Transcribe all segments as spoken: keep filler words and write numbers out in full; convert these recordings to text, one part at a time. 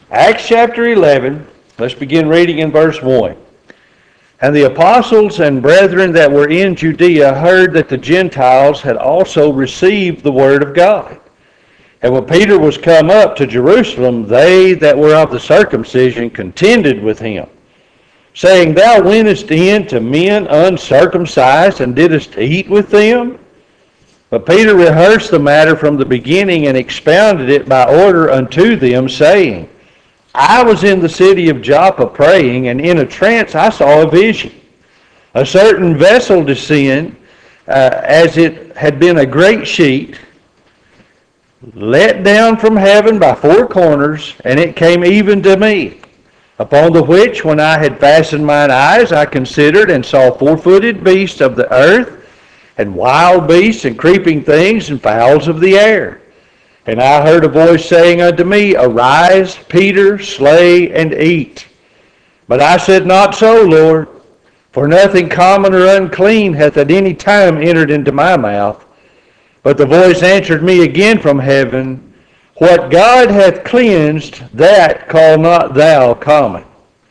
Acts chapter eleven, let's begin reading in verse one. And the apostles and brethren that were in Judea heard that the Gentiles had also received the word of God. And when Peter was come up to Jerusalem, they that were of the circumcision contended with him, saying, Thou wentest in to men uncircumcised, and didst eat with them? But Peter rehearsed the matter from the beginning, and expounded it by order unto them, saying, I was in the city of Joppa praying, and in a trance I saw a vision. A certain vessel descend, uh, as it had been a great sheet, let down from heaven by four corners, and it came even to me. Upon the which, when I had fastened mine eyes, I considered and saw four-footed beasts of the earth, and wild beasts, and creeping things, and fowls of the air. And I heard a voice saying unto me, Arise, Peter, slay and eat. But I said, Not so, Lord, for nothing common or unclean hath at any time entered into my mouth. But the voice answered me again from heaven, What God hath cleansed, that call not thou common.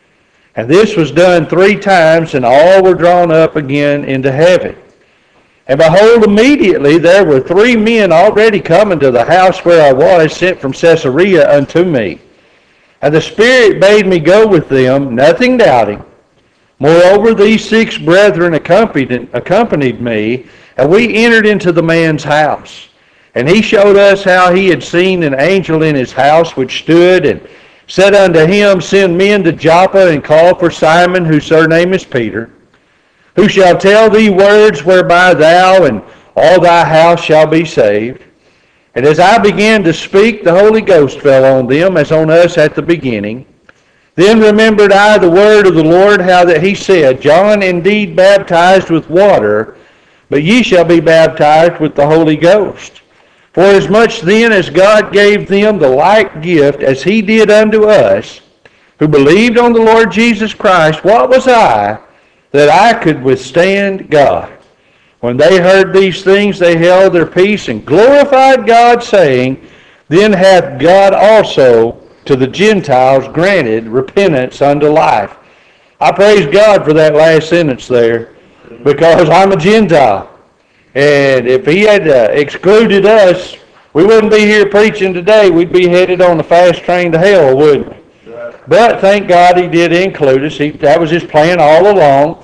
And this was done three times, and all were drawn up again into heaven. And behold, immediately there were three men already coming to the house where I was, sent from Caesarea unto me. And the Spirit bade me go with them, nothing doubting. Moreover, these six brethren accompanied, accompanied me, and we entered into the man's house. And he showed us how he had seen an angel in his house, which stood and said unto him, Send men to Joppa, and call for Simon, whose surname is Peter, who shall tell thee words whereby thou and all thy house shall be saved. And as I began to speak, the Holy Ghost fell on them, as on us at the beginning. Then remembered I the word of the Lord, how that he said, John indeed baptized with water, but ye shall be baptized with the Holy Ghost. For as much then as God gave them the like gift as he did unto us, who believed on the Lord Jesus Christ, what was I, that I could withstand God? When they heard these things, they held their peace and glorified God, saying, Then hath God also to the Gentiles granted repentance unto life. I praise God for that last sentence there, because I'm a Gentile. And if he had uh, excluded us, we wouldn't be here preaching today. We'd be headed on the fast train to hell, wouldn't we? But thank God he did include us. He, that was his plan all along.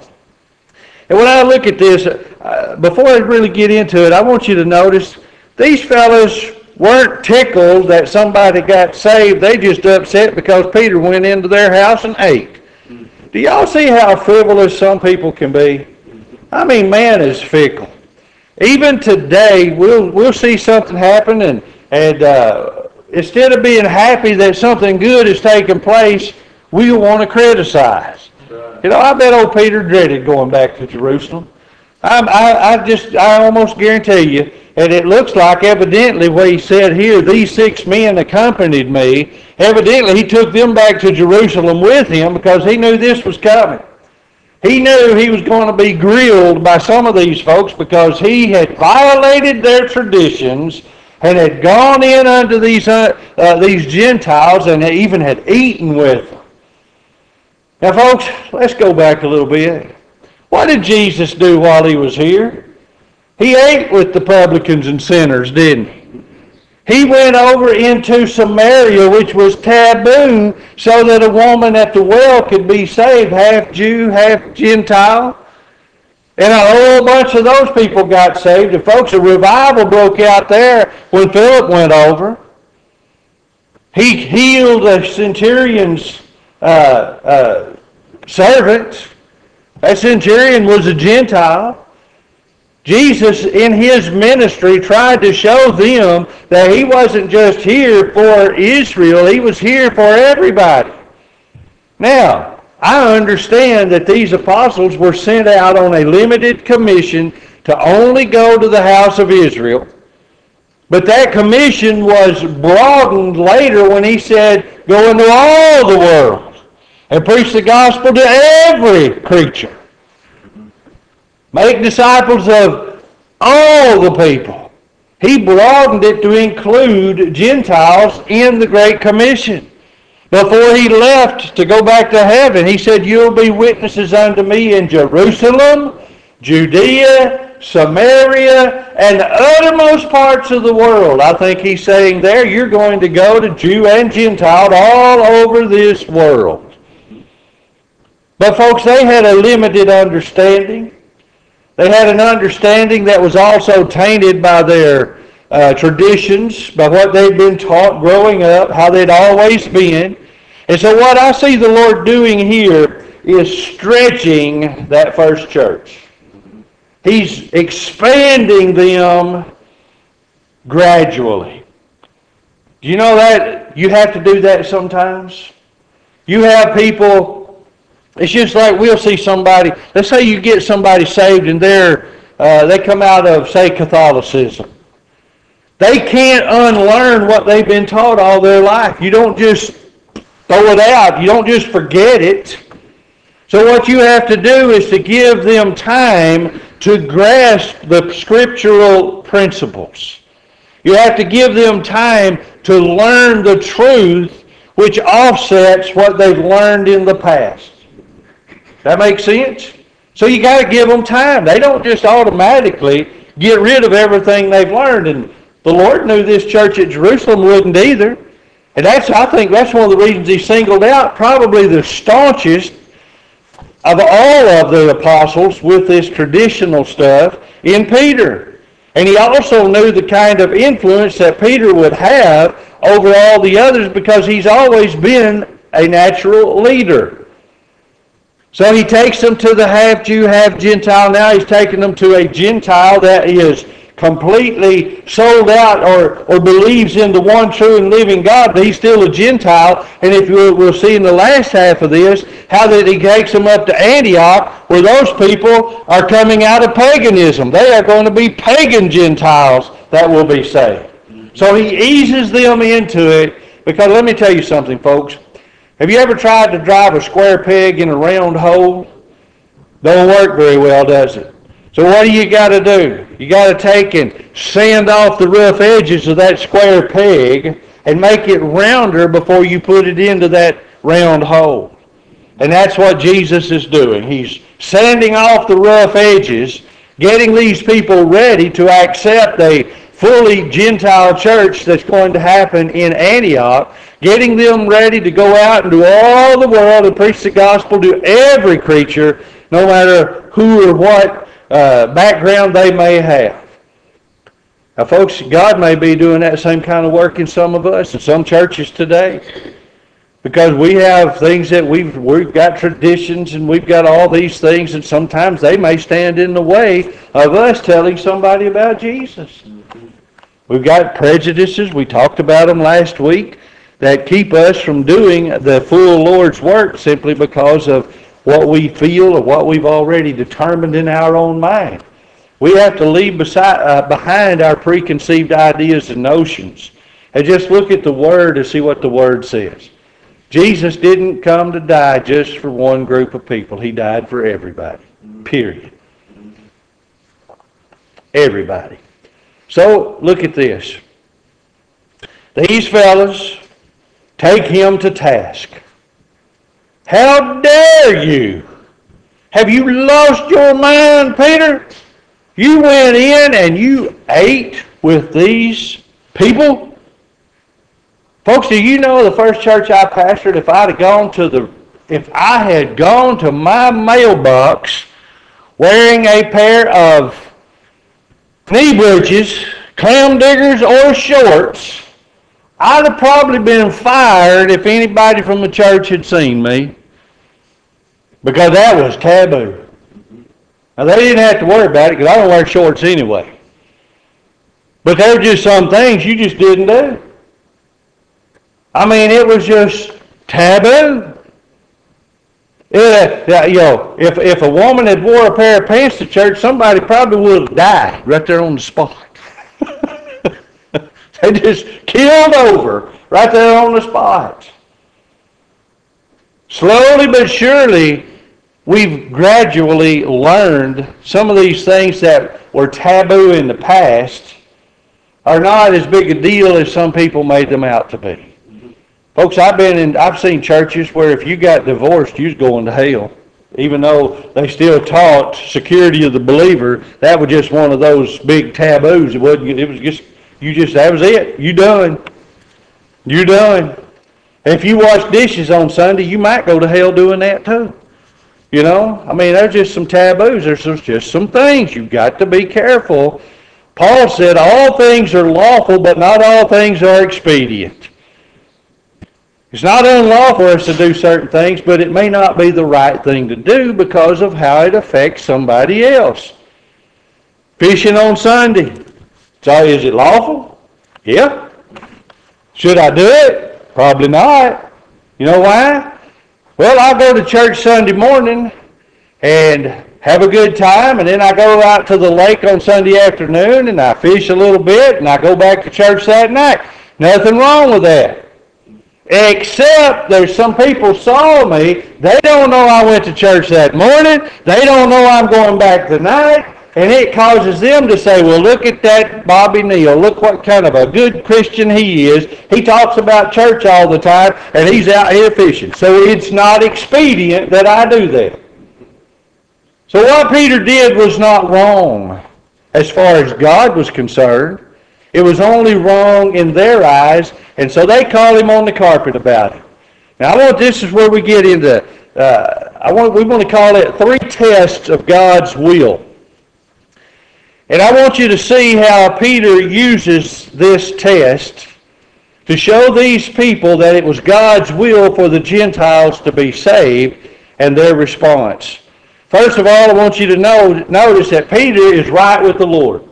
And when I look at this, uh, before I really get into it, I want you to notice these fellows weren't tickled that somebody got saved. They just upset because Peter went into their house and ate. Do y'all see how frivolous some people can be? I mean, man is fickle. Even today, we'll we'll see something happen, and and uh, instead of being happy that something good is taking place, we want to criticize. Right. You know, I bet old Peter dreaded going back to Jerusalem. I'm, I I just I almost guarantee you, and it looks like evidently what he said here, these six men accompanied me. Evidently, he took them back to Jerusalem with him because he knew this was coming. He knew he was going to be grilled by some of these folks because he had violated their traditions and had gone in unto these uh, uh, these Gentiles and even had eaten with them. Now, folks, let's go back a little bit. What did Jesus do while he was here? He ate with the publicans and sinners, didn't he? He went over into Samaria, which was taboo, so that a woman at the well could be saved, half Jew, half Gentile. And a whole bunch of those people got saved. And folks, a revival broke out there when Philip went over. He healed a centurion's uh, uh, servant. That centurion was a Gentile. Jesus, in his ministry, tried to show them that he wasn't just here for Israel, he was here for everybody. Now, I understand that these apostles were sent out on a limited commission to only go to the house of Israel. But that commission was broadened later when he said, go into all the world and preach the gospel to every creature. Make disciples of all the people. He broadened it to include Gentiles in the Great Commission. Before he left to go back to heaven, he said, you'll be witnesses unto me in Jerusalem, Judea, Samaria, and the uttermost parts of the world. I think he's saying there, you're going to go to Jew and Gentile all over this world. But folks, they had a limited understanding. They had an understanding that was also tainted by their uh, traditions, by what they'd been taught growing up, how they'd always been. And so what I see the Lord doing here is stretching that first church. He's expanding them gradually. Do you know that you have to do that sometimes? You have people, it's just like we'll see somebody, let's say you get somebody saved and they're, uh, they come out of, say, Catholicism. They can't unlearn what they've been taught all their life. You don't just throw it out. You don't just forget it. So what you have to do is to give them time to grasp the scriptural principles. You have to give them time to learn the truth which offsets what they've learned in the past. That makes sense? So you got to give them time. They don't just automatically get rid of everything they've learned. And the Lord knew this church at Jerusalem wouldn't either. And that's, I think that's one of the reasons he singled out probably the staunchest of all of the apostles with this traditional stuff in Peter. And he also knew the kind of influence that Peter would have over all the others because he's always been a natural leader. So he takes them to the half-Jew, half-Gentile. Now he's taking them to a Gentile that is completely sold out or, or believes in the one true and living God, but he's still a Gentile. And if we'll, we'll see in the last half of this, how that he takes them up to Antioch, where those people are coming out of paganism. They are going to be pagan Gentiles that will be saved. So he eases them into it, because let me tell you something, folks. Have you ever tried to drive a square peg in a round hole? Don't work very well, does it? So what do you got to do? You got to take and sand off the rough edges of that square peg and make it rounder before you put it into that round hole. And that's what Jesus is doing. He's sanding off the rough edges, getting these people ready to accept a fully Gentile church that's going to happen in Antioch, getting them ready to go out into all the world and preach the gospel to every creature, no matter who or what Uh, background they may have. Now, folks, God may be doing that same kind of work in some of us, in some churches today, because we have things that we've we've got traditions and we've got all these things, and sometimes they may stand in the way of us telling somebody about Jesus. We've got prejudices. We talked about them last week that keep us from doing the full Lord's work simply because of what we feel or what we've already determined in our own mind. We have to leave beside, uh, behind our preconceived ideas and notions and just look at the Word and see what the Word says. Jesus didn't come to die just for one group of people. He died for everybody, period. Everybody. So, look at this. These fellas take him to task. How dare you? Have you lost your mind, Peter? You went in and you ate with these people? Folks, do you know the first church I pastored, if I'd have gone to the, if I had gone to my mailbox wearing a pair of knee breeches, clam diggers, or shorts, I'd have probably been fired if anybody from the church had seen me, because that was taboo. Now, they didn't have to worry about it because I don't wear shorts anyway. But there were just some things you just didn't do. I mean, it was just taboo. It, uh, you know, if, if a woman had wore a pair of pants to church, somebody probably would have died right there on the spot. They just killed over right there on the spot. Slowly but surely, we've gradually learned some of these things that were taboo in the past are not as big a deal as some people made them out to be. Folks, I've been in, I've seen churches where if you got divorced, you was going to hell. Even though they still taught security of the believer, that was just one of those big taboos. It wasn't, it was just, you just, that was it. You done. You done. If you wash dishes on Sunday, you might go to hell doing that too. You know, I mean, there's just some taboos. There's just some things you've got to be careful. Paul said all things are lawful, but not all things are expedient. It's not unlawful for us to do certain things, but it may not be the right thing to do because of how it affects somebody else. Fishing on Sunday. So is it lawful? Yeah. Should I do it? Probably not. You know why? Well, I go to church Sunday morning and have a good time, and then I go out to the lake on Sunday afternoon and I fish a little bit, and I go back to church that night. Nothing wrong with that. Except there's some people saw me. They don't know I went to church that morning. They don't know I'm going back tonight. And it causes them to say, well, look at that Bobby Neal. Look what kind of a good Christian he is. He talks about church all the time, and he's out here fishing. So it's not expedient that I do that. So what Peter did was not wrong as far as God was concerned. It was only wrong in their eyes, and so they called him on the carpet about it. Now, I want this is where we get into. Uh, I want we want to call it three tests of God's will, and I want you to see how Peter uses this test to show these people that it was God's will for the Gentiles to be saved, and their response. First of all, I want you to know notice that Peter is right with the Lord.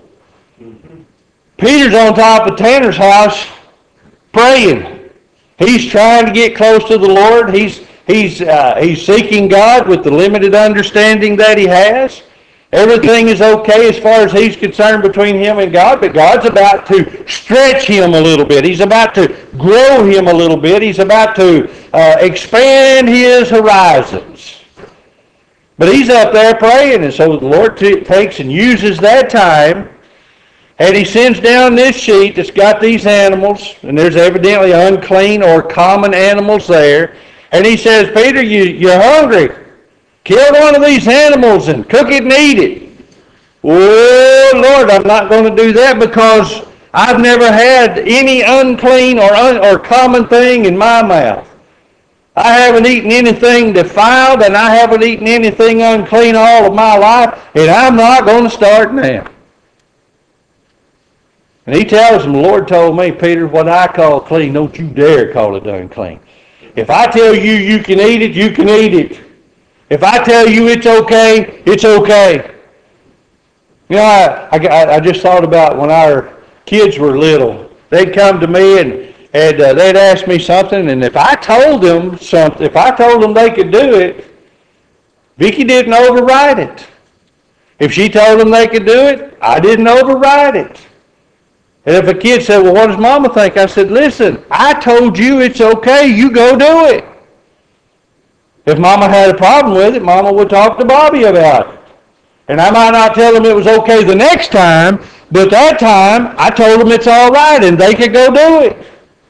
Peter's on top of Tanner's house praying. He's trying to get close to the Lord. He's he's uh, he's seeking God with the limited understanding that he has. Everything is okay as far as he's concerned between him and God, but God's about to stretch him a little bit. He's about to grow him a little bit. He's about to uh, expand his horizons. But he's up there praying, and so the Lord t- takes and uses that time. And he sends down this sheet that's got these animals, and there's evidently unclean or common animals there. And he says, Peter, you, you're hungry. Kill one of these animals and cook it and eat it. Oh, Lord, I'm not going to do that because I've never had any unclean or, un, or common thing in my mouth. I haven't eaten anything defiled, and I haven't eaten anything unclean all of my life, and I'm not going to start now. And he tells them, the Lord told me, Peter, what I call clean, don't you dare call it unclean. If I tell you you can eat it, you can eat it. If I tell you it's okay, it's okay. You know, I, I, I just thought about when our kids were little. They'd come to me and, and uh, they'd ask me something, and if I told them something, if I told them they could do it, Vicki didn't override it. If she told them they could do it, I didn't override it. And if a kid said, well, what does Mama think? I said, listen, I told you it's okay. You go do it. If Mama had a problem with it, Mama would talk to Bobby about it. And I might not tell them it was okay the next time, but that time I told them it's all right and they could go do it.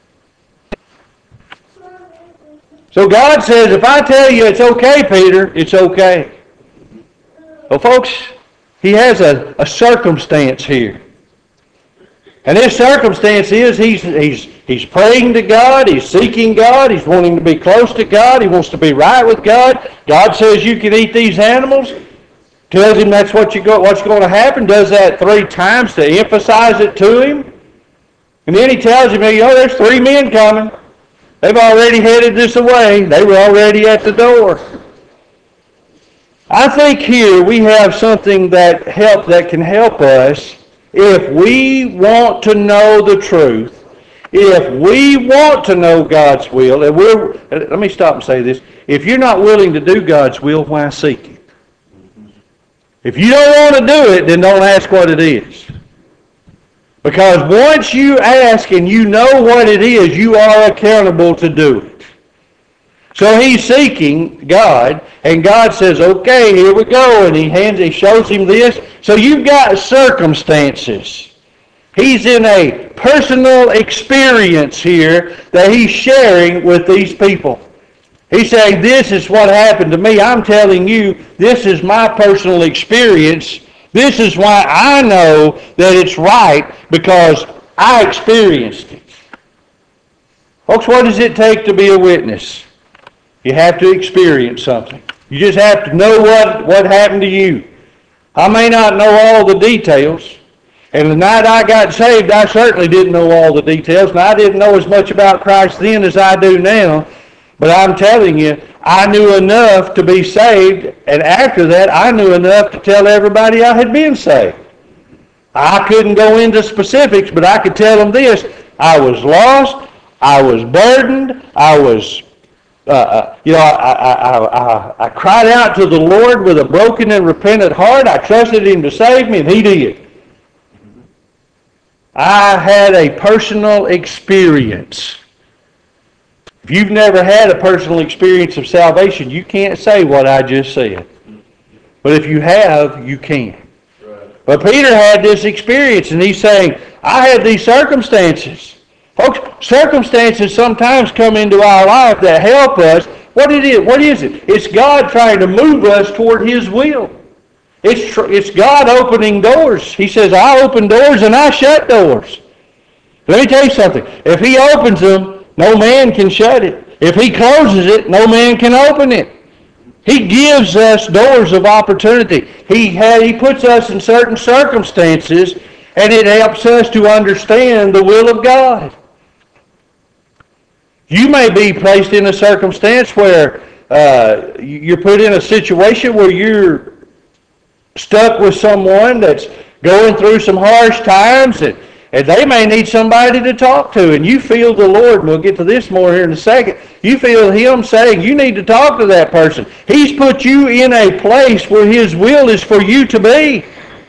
So God says, if I tell you it's okay, Peter, it's okay. Well, folks, he has a, a circumstance here. And his circumstance is he's, he's, he's praying to God, he's seeking God, he's wanting to be close to God, he wants to be right with God. God says you can eat these animals, tells him that's what you go, what's going to happen, does that three times to emphasize it to him. And then he tells him, you know, there's three men coming. They've already headed this away. They were already at the door. I think here we have something that help that can help us. If we want to know the truth, if we want to know God's will, and we're, let me stop and say this. If you're not willing to do God's will, why seek it? If you don't want to do it, then don't ask what it is. Because once you ask and you know what it is, you are accountable to do it. So he's seeking God, and God says, okay, here we go. And he hands, he shows him this. So you've got circumstances. He's in a personal experience here that he's sharing with these people. He's saying, this is what happened to me. I'm telling you, this is my personal experience. This is why I know that it's right, because I experienced it. Folks, what does it take to be a witness? You have to experience something. You just have to know what, what happened to you. I may not know all the details. And the night I got saved, I certainly didn't know all the details. And I didn't know as much about Christ then as I do now. But I'm telling you, I knew enough to be saved. And after that, I knew enough to tell everybody I had been saved. I couldn't go into specifics, but I could tell them this. I was lost. I was burdened. I was, uh, uh, you know, I, I, I, I, I cried out to the Lord with a broken and repentant heart. I trusted Him to save me, and He did. I had a personal experience. If you've never had a personal experience of salvation, you can't say what I just said. But if you have, you can. Right. But Peter had this experience, and he's saying, I had these circumstances. Folks, circumstances sometimes come into our life that help us. What it is, what is it? It's God trying to move us toward His will. It's, tr- it's God opening doors. He says, I open doors and I shut doors. Let me tell you something. If He opens them, no man can shut it. If He closes it, no man can open it. He gives us doors of opportunity. He, had, he puts us in certain circumstances, and it helps us to understand the will of God. You may be placed in a circumstance where uh, you're put in a situation where you're stuck with someone that's going through some harsh times, and, and they may need somebody to talk to, and you feel the Lord, and we'll get to this more here in a second, you feel Him saying you need to talk to that person. He's put you in a place where His will is for you to be.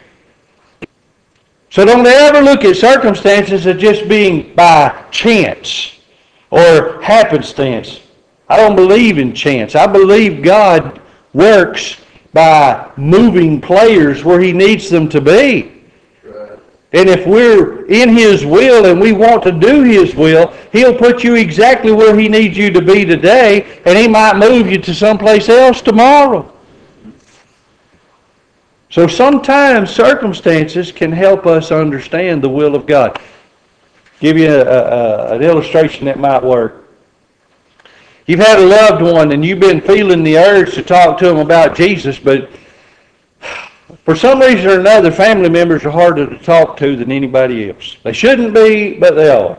So don't ever look at circumstances as just being by chance or happenstance. I don't believe in chance. I believe God works by moving players where He needs them to be. Right. And if we're in His will and we want to do His will, He'll put you exactly where He needs you to be today, and He might move you to someplace else tomorrow. So sometimes circumstances can help us understand the will of God. Give you a, a, an illustration that might work. You've had a loved one and you've been feeling the urge to talk to them about Jesus, but for some reason or another, family members are harder to talk to than anybody else. They shouldn't be, but they are.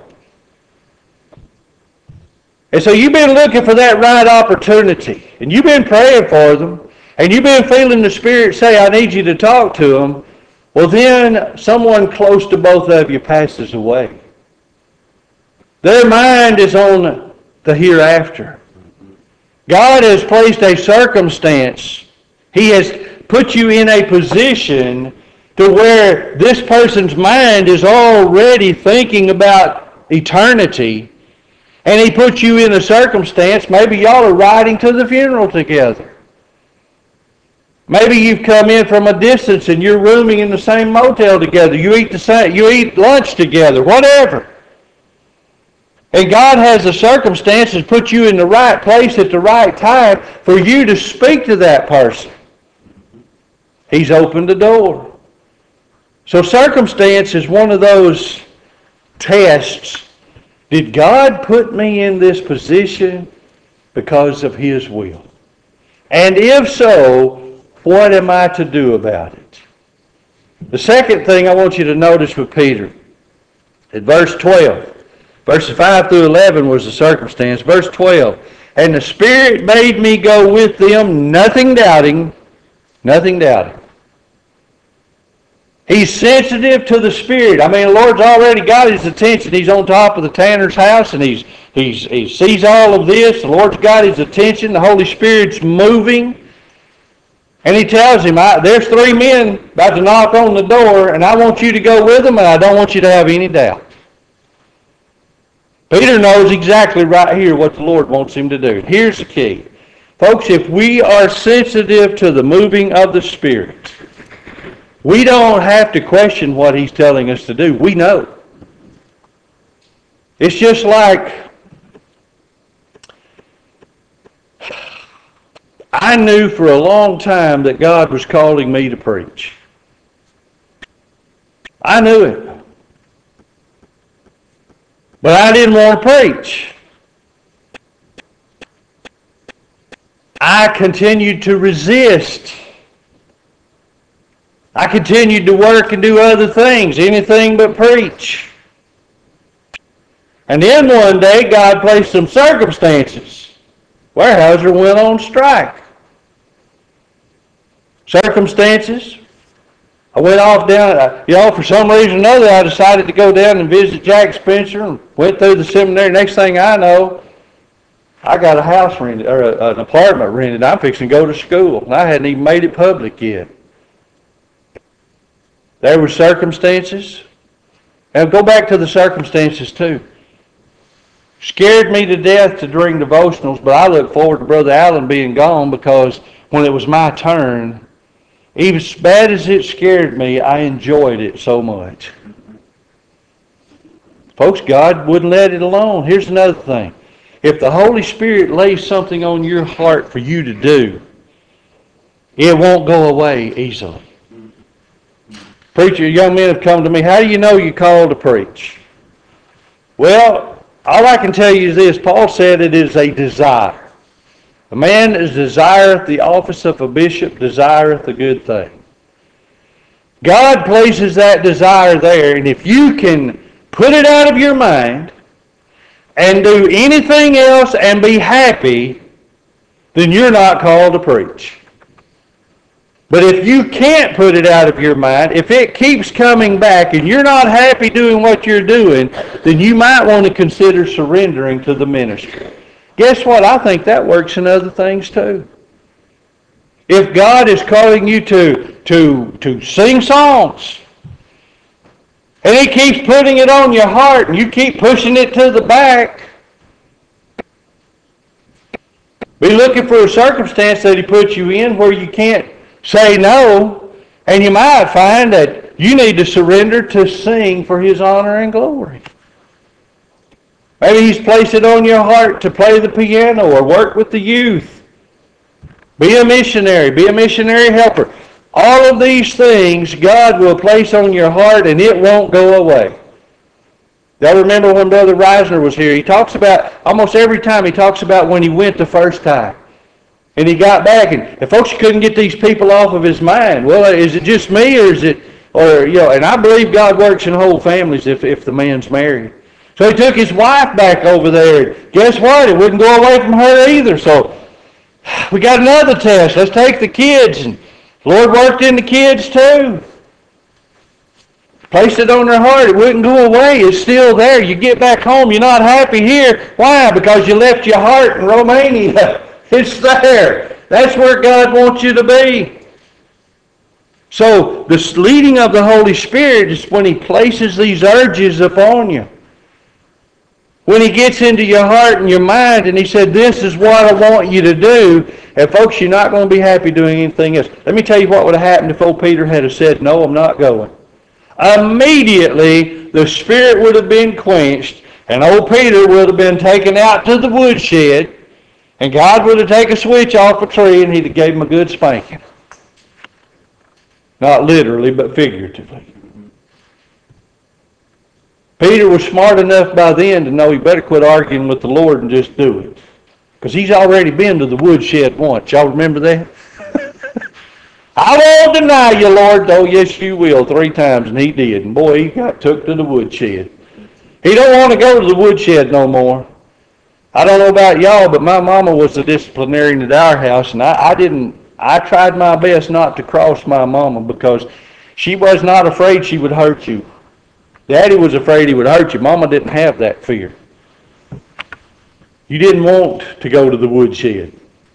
And so you've been looking for that right opportunity, and you've been praying for them, and you've been feeling the Spirit say, I need you to talk to them. Well, then someone close to both of you passes away. Their mind is on the hereafter. God has placed a circumstance. He has put you in a position to where this person's mind is already thinking about eternity, and He puts you in a circumstance, maybe y'all are riding to the funeral together. Maybe you've come in from a distance and you're rooming in the same motel together. You eat the same, you eat lunch together, whatever. And God has the circumstances put you in the right place at the right time for you to speak to that person. He's opened the door. So circumstance is one of those tests. Did God put me in this position because of His will? And if so, what am I to do about it? The second thing I want you to notice with Peter, at verse twelve, verses five through eleven was the circumstance. Verse twelve, and the Spirit made me go with them, nothing doubting, nothing doubting. He's sensitive to the Spirit. I mean, the Lord's already got his attention. He's on top of the tanner's house, and he's, he's, he sees all of this. The Lord's got his attention. The Holy Spirit's moving. And He tells him, I, there's three men about to knock on the door, and I want you to go with them, and I don't want you to have any doubt. Peter knows exactly right here what the Lord wants him to do. Here's the key. Folks, if we are sensitive to the moving of the Spirit, We don't have to question what He's telling us to do. We know. It's just like I knew for a long time that God was calling me to preach. I knew it. But I didn't want to preach. I continued to resist. I continued to work and do other things, anything but preach. And then one day, God placed some circumstances. Weyerhaeuser went on strike. Circumstances. I went off down, you know, for some reason or another, I decided to go down and visit Jack Spencer and went through the seminary. Next thing I know, I got a house rented, or a, an apartment rented. I'm fixing to go to school, and I hadn't even made it public yet. There were circumstances. And go back to the circumstances too. Scared me to death to during devotionals, but I look forward to Brother Allen being gone, because when it was my turn, even as bad as it scared me, I enjoyed it so much. Folks, God wouldn't let it alone. Here's another thing. If the Holy Spirit lays something on your heart for you to do, it won't go away easily. Preacher, young men have come to me, how do you know you're called to preach? Well, all I can tell you is this. Paul said it is a desire. A man that desireth the office of a bishop desireth a good thing. God places that desire there, and if you can put it out of your mind and do anything else and be happy, then you're not called to preach. But if you can't put it out of your mind, if it keeps coming back and you're not happy doing what you're doing, then you might want to consider surrendering to the ministry. Guess what? I think that works in other things too. If God is calling you to, to, to sing songs, and He keeps putting it on your heart, and you keep pushing it to the back, be looking for a circumstance that He puts you in where you can't say no, and you might find that you need to surrender to sing for His honor and glory. Maybe He's placed it on your heart to play the piano or work with the youth. Be a missionary. Be a missionary helper. All of these things God will place on your heart, and it won't go away. Y'all remember when Brother Reisner was here? He talks about, almost every time he talks about when he went the first time. And he got back, and, and folks couldn't get these people off of his mind. Well, is it just me, or is it, or, you know, and I believe God works in whole families if, if the man's married. So he took his wife back over there, and guess what? It wouldn't go away from her either. So we got another test. Let's take the kids. And the Lord worked in the kids too. Placed it on their heart. It wouldn't go away. It's still there. You get back home, you're not happy here. Why? Because you left your heart in Romania. It's there. That's where God wants you to be. So the leading of the Holy Spirit is when He places these urges upon you. When He gets into your heart and your mind and He said, this is what I want you to do. And folks, you're not going to be happy doing anything else. Let me tell you what would have happened if old Peter had said, no, I'm not going. Immediately, the Spirit would have been quenched, and old Peter would have been taken out to the woodshed, and God would have taken a switch off a tree, and He'd have gave him a good spanking. Not literally, but figuratively. Peter was smart enough by then to know he better quit arguing with the Lord and just do it. Because he's already been to the woodshed once. Y'all remember that? I won't deny you, Lord. Oh, yes, you will. Three times, and he did. And boy, he got took to the woodshed. He don't want to go to the woodshed no more. I don't know about y'all, but my mama was the disciplinarian at our house, and I, I didn't, I tried my best not to cross my mama because she was not afraid she would hurt you. Daddy was afraid he would hurt you. Mama didn't have that fear. You didn't want to go to the woodshed.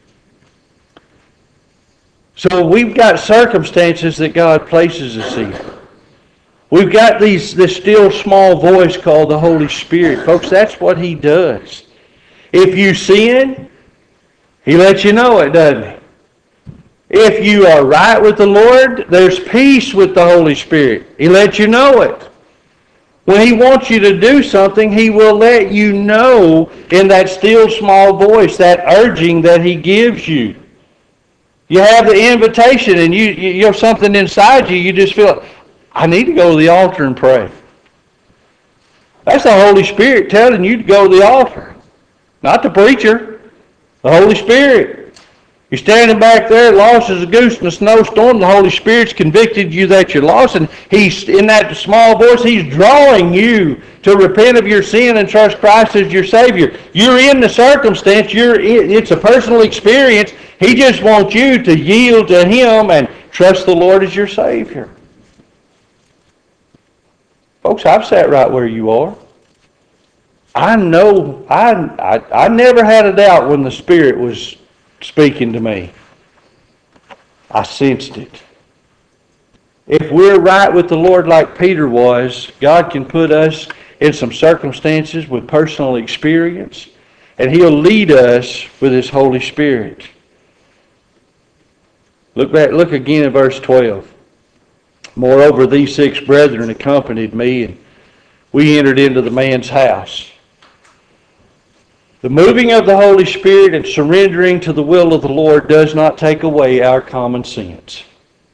So we've got circumstances that God places us in. We've got these this still small voice called the Holy Spirit. Folks, that's what He does. If you sin, He lets you know it, doesn't He? If you are right with the Lord, there's peace with the Holy Spirit. He lets you know it. When He wants you to do something, He will let you know in that still small voice, that urging that He gives you. You have the invitation and you, you, you have something inside you, you just feel, I need to go to the altar and pray. That's the Holy Spirit telling you to go to the altar. Not the preacher, the Holy Spirit. You're standing back there, lost as a goose in a snowstorm. The Holy Spirit's convicted you that you're lost, and He's, in that small voice, He's drawing you to repent of your sin and trust Christ as your Savior. You're in the circumstance. You're in, it's a personal experience. He just wants you to yield to Him and trust the Lord as your Savior. Folks, I've sat right where you are. I know, I, I, I never had a doubt when the Spirit was speaking to me. I sensed it. If we're right with the Lord like Peter was, God can put us in some circumstances with personal experience, and He'll lead us with His Holy Spirit. Look back, look again at verse twelve. Moreover, these six brethren accompanied me, and we entered into the man's house. The moving of the Holy Spirit and surrendering to the will of the Lord does not take away our common sense.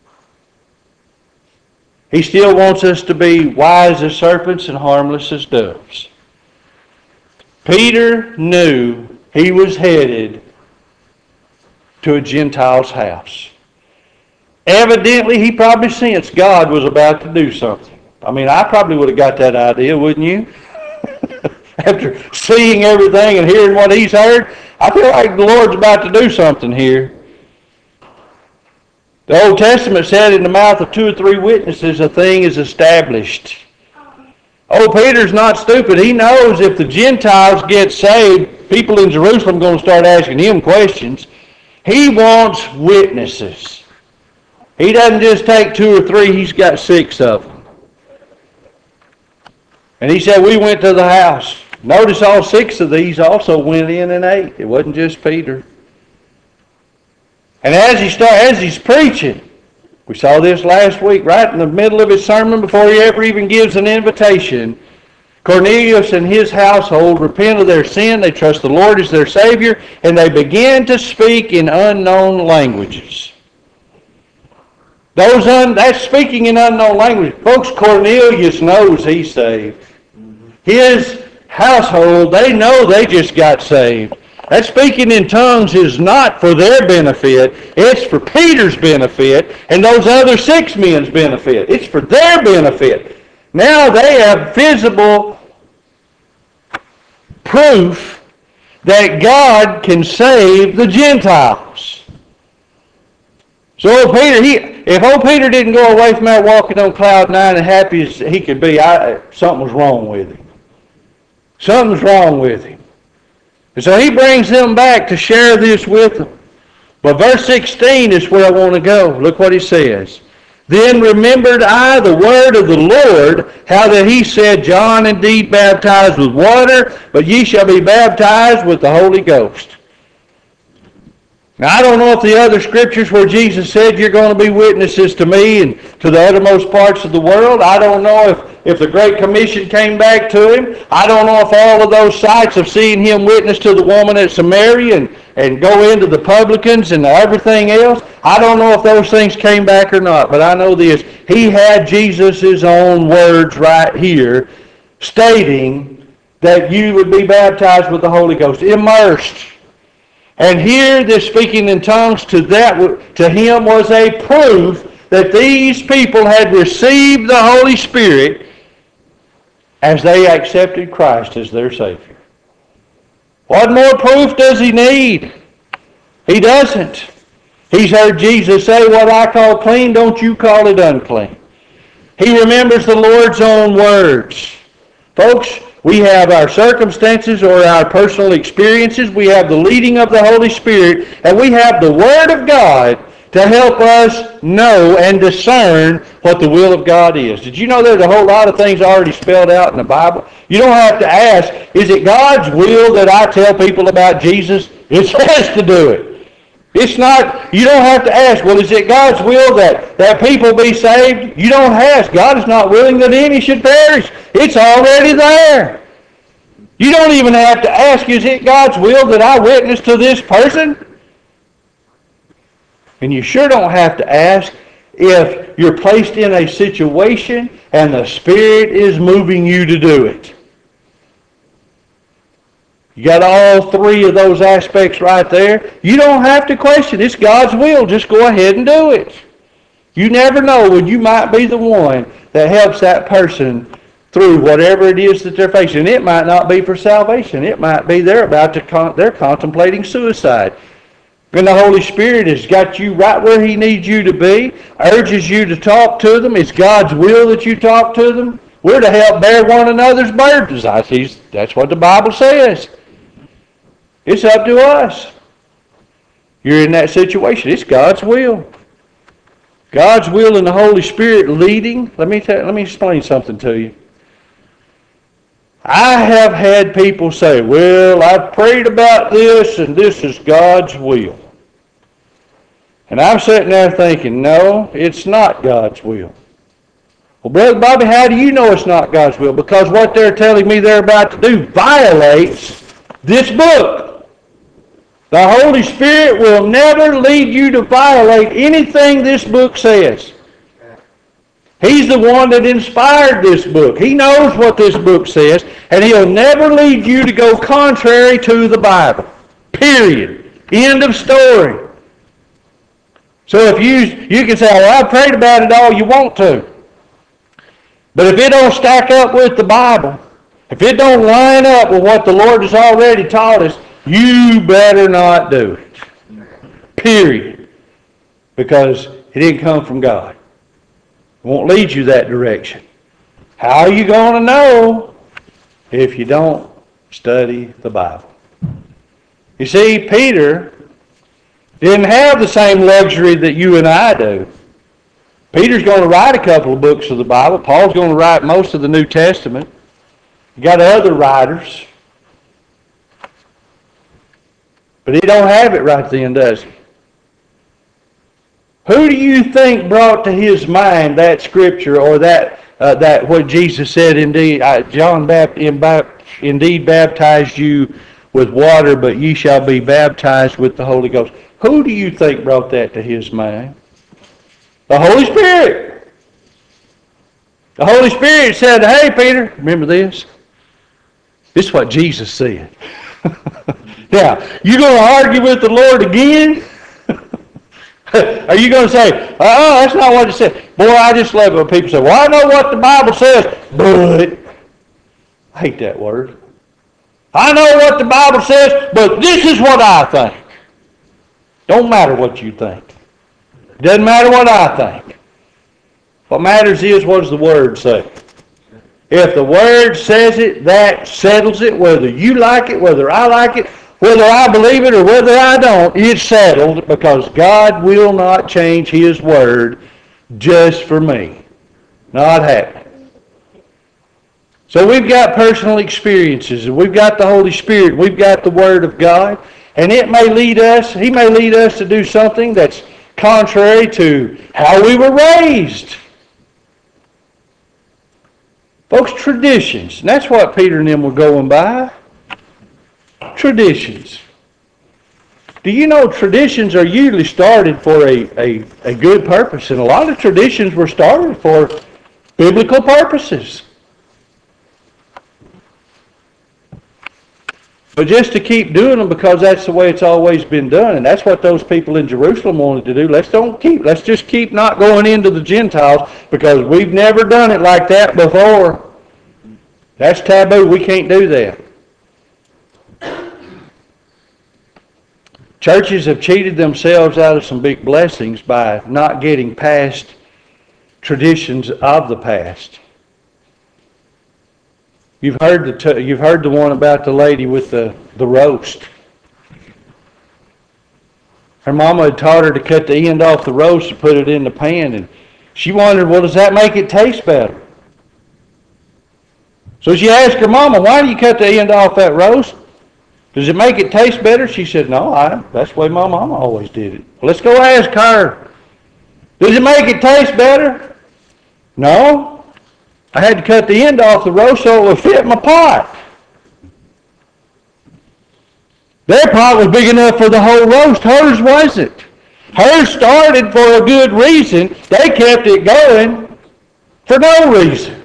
He still wants us to be wise as serpents and harmless as doves. Peter knew he was headed to a Gentile's house. Evidently, he probably sensed God was about to do something. I mean, I probably would have got that idea, wouldn't you? After seeing everything and hearing what he's heard, I feel like the Lord's about to do something here. The Old Testament said in the mouth of two or three witnesses a thing is established. Oh, Peter's not stupid. He knows if the Gentiles get saved, people in Jerusalem are going to start asking him questions. He wants witnesses. He doesn't just take two or three, he's got six of them. And he said, we went to the house. Notice all six of these also went in and ate. It wasn't just Peter. And as he start, as he's preaching, we saw this last week, right in the middle of his sermon, before he ever even gives an invitation, Cornelius and his household repent of their sin. They trust the Lord as their Savior, and they begin to speak in unknown languages. Those un, that's speaking in unknown language. Folks, Cornelius knows he's saved. His household, they know they just got saved. That speaking in tongues is not for their benefit. It's for Peter's benefit and those other six men's benefit. It's for their benefit. Now they have visible proof that God can save the Gentiles. So old Peter, he, if old Peter didn't go away from that walking on cloud nine and happy as he could be, I, something was wrong with him. Something's wrong with him. And so he brings them back to share this with them. But verse sixteen is where I want to go. Look what he says. Then remembered I the word of the Lord, how that he said, John indeed baptized with water, but ye shall be baptized with the Holy Ghost. Now, I don't know if the other scriptures where Jesus said you're going to be witnesses to me and to the uttermost parts of the world. I don't know if, if the Great Commission came back to him. I don't know if all of those sights of seeing him witness to the woman at Samaria and, and go into the publicans and everything else. I don't know if those things came back or not, but I know this. He had Jesus' own words right here stating that you would be baptized with the Holy Ghost, immersed. And here, this speaking in tongues to that to him was a proof that these people had received the Holy Spirit as they accepted Christ as their Savior. What more proof does he need? He doesn't. He's heard Jesus say, what I call clean, don't you call it unclean. He remembers the Lord's own words. Folks, we have our circumstances or our personal experiences. We have the leading of the Holy Spirit. And we have the Word of God to help us know and discern what the will of God is. Did you know there's a whole lot of things already spelled out in the Bible? You don't have to ask, is it God's will that I tell people about Jesus? It says to do it. It's not, you don't have to ask, well, is it God's will that, that people be saved? You don't ask. God is not willing that any should perish. It's already there. You don't even have to ask, is it God's will that I witness to this person? And you sure don't have to ask if you're placed in a situation and the Spirit is moving you to do it. You got all three of those aspects right there. You don't have to question. It's God's will. Just go ahead and do it. You never know when you might be the one that helps that person through whatever it is that they're facing. It might not be for salvation. It might be they're about to con- they're contemplating suicide. And the Holy Spirit has got you right where He needs you to be, urges you to talk to them. It's God's will that you talk to them. We're to help bear one another's burdens. That's what the Bible says. It's up to us. You're in that situation. It's God's will. God's will and the Holy Spirit leading. Let me tell, let me explain something to you. I have had people say, well, I've prayed about this and this is God's will. And I'm sitting there thinking, no, it's not God's will. Well, Brother Bobby, how do you know it's not God's will? Because what they're telling me they're about to do violates this book. The Holy Spirit will never lead you to violate anything this book says. He's the one that inspired this book. He knows what this book says, and He'll never lead you to go contrary to the Bible. Period. End of story. So if you you can say, well, I prayed about it all you want to. But if it don't stack up with the Bible, if it don't line up with what the Lord has already taught us, you better not do it. Period. Because it didn't come from God. It won't lead you that direction. How are you going to know if you don't study the Bible? You see, Peter didn't have the same luxury that you and I do. Peter's going to write a couple of books of the Bible. Paul's going to write most of the New Testament. You got other writers. But he don't have it right then, does he? Who do you think brought to his mind that scripture or that uh, that what Jesus said? Indeed, uh, John Baptist indeed baptized you with water, but ye shall be baptized with the Holy Ghost. Who do you think brought that to his mind? The Holy Spirit. The Holy Spirit said, "Hey, Peter, remember this? This is what Jesus said." Now, you going to argue with the Lord again? Are you going to say, oh, that's not what it said? Boy, I just love it when people say, well, I know what the Bible says, but I hate that word. I know what the Bible says, but this is what I think. Don't matter what you think. It doesn't matter what I think. What matters is, what does the Word say? If the Word says it, that settles it, whether you like it, whether I like it, whether I believe it or whether I don't, it's settled, because God will not change His Word just for me. Not happening. So we've got personal experiences, and we've got the Holy Spirit, we've got the Word of God, and it may lead us, He may lead us to do something that's contrary to how we were raised. Folks, traditions, and that's what Peter and them were going by. Traditions. Do you know traditions are usually started for a, a, a good purpose, and a lot of traditions were started for biblical purposes. But just to keep doing them because that's the way it's always been done, and that's what those people in Jerusalem wanted to do. Let's don't keep. Let's just keep not going into the Gentiles because we've never done it like that before. That's taboo. We can't do that. Churches have cheated themselves out of some big blessings by not getting past traditions of the past. You've heard the t- you've heard the one about the lady with the, the roast. Her mama had taught her to cut the end off the roast and put it in the pan, and she wondered, well, does that make it taste better? So she asked her mama, why do you cut the end off that roast? Does it make it taste better? She said, no, I, that's the way my mama always did it. Let's go ask her. Does it make it taste better? No. I had to cut the end off the roast so it would fit my pot. Their pot was big enough for the whole roast. Hers wasn't. Hers started for a good reason. They kept it going for no reason.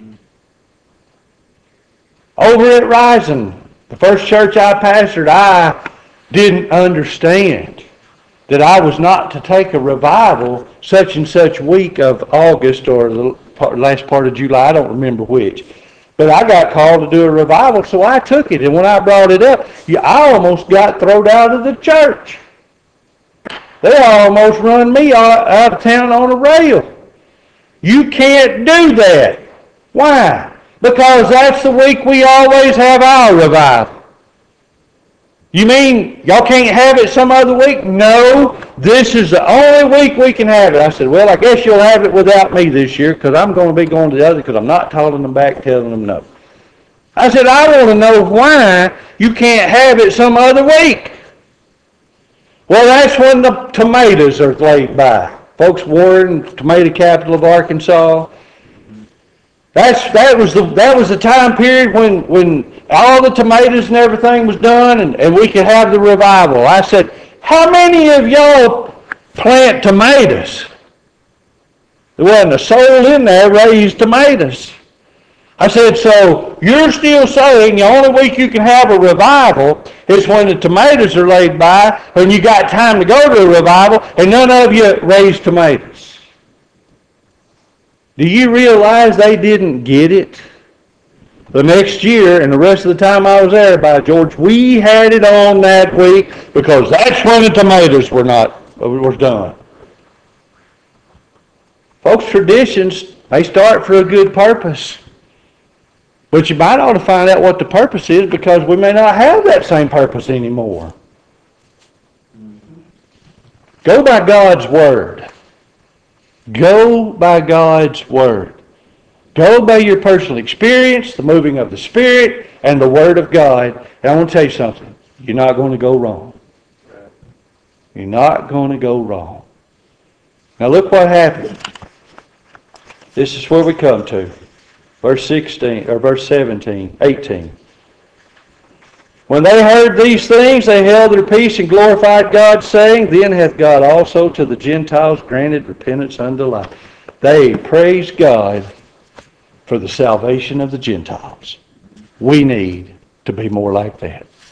Over at Rising, the first church I pastored, I didn't understand that I was not to take a revival such and such week of August or the last part of July. I don't remember which. But I got called to do a revival, so I took it. And when I brought it up, I almost got thrown out of the church. They almost run me out of town on a rail. You can't do that. Why? Because that's the week we always have our revival. You mean y'all can't have it some other week? No, this is the only week we can have it. I said, well, I guess you'll have it without me this year because I'm going to be going to the other because I'm not calling them back, telling them no. I said, I want to know why you can't have it some other week. Well, that's when the tomatoes are laid by. Folks, Warren, tomato capital of Arkansas. That's that was the that was the time period when when all the tomatoes and everything was done, and, and we could have the revival. I said, how many of y'all plant tomatoes? There wasn't a soul in there raised tomatoes. I said, so you're still saying the only week you can have a revival is when the tomatoes are laid by, when you got time to go to a revival, and none of you raise tomatoes. Do you realize they didn't get it? The next year, and the rest of the time I was there, by George, we had it on that week because that's when the tomatoes were not was done. Folks, traditions, they start for a good purpose. But you might ought to find out what the purpose is because we may not have that same purpose anymore. Go by God's Word. Go by God's Word. Go by your personal experience, the moving of the Spirit, and the Word of God. And I want to tell you something. You're not going to go wrong. You're not going to go wrong. Now look what happened. This is where we come to. Verse sixteen, or verse seventeen, eighteen. When they heard these things, they held their peace and glorified God, saying, then hath God also to the Gentiles granted repentance unto life. They praised God for the salvation of the Gentiles. We need to be more like that.